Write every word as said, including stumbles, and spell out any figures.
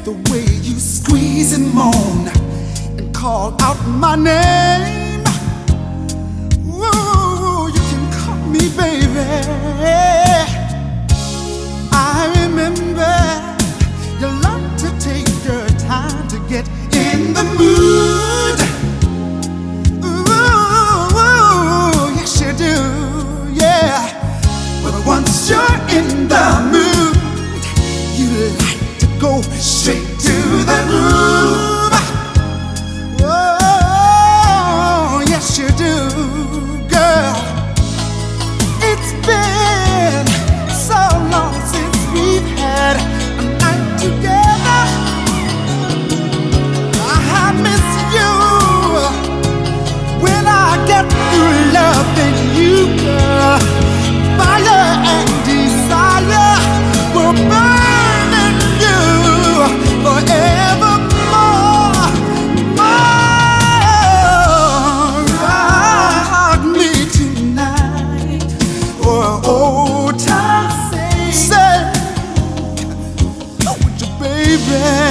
the way you squeeze and moan and call out my name. Ooh, you can call me baby. I remember you like to take your time to get in the mood. Ooh, yes you do, yeah. But once you're in the mood, you like to go straight to the groove. Oh, yes you do, girl. It's been so long since we've had a night together. I miss you when I get through loving you, girl. Fire and desire will burn in you forevermore. More. Rock me tonight for old time's sake. Say, would you, baby?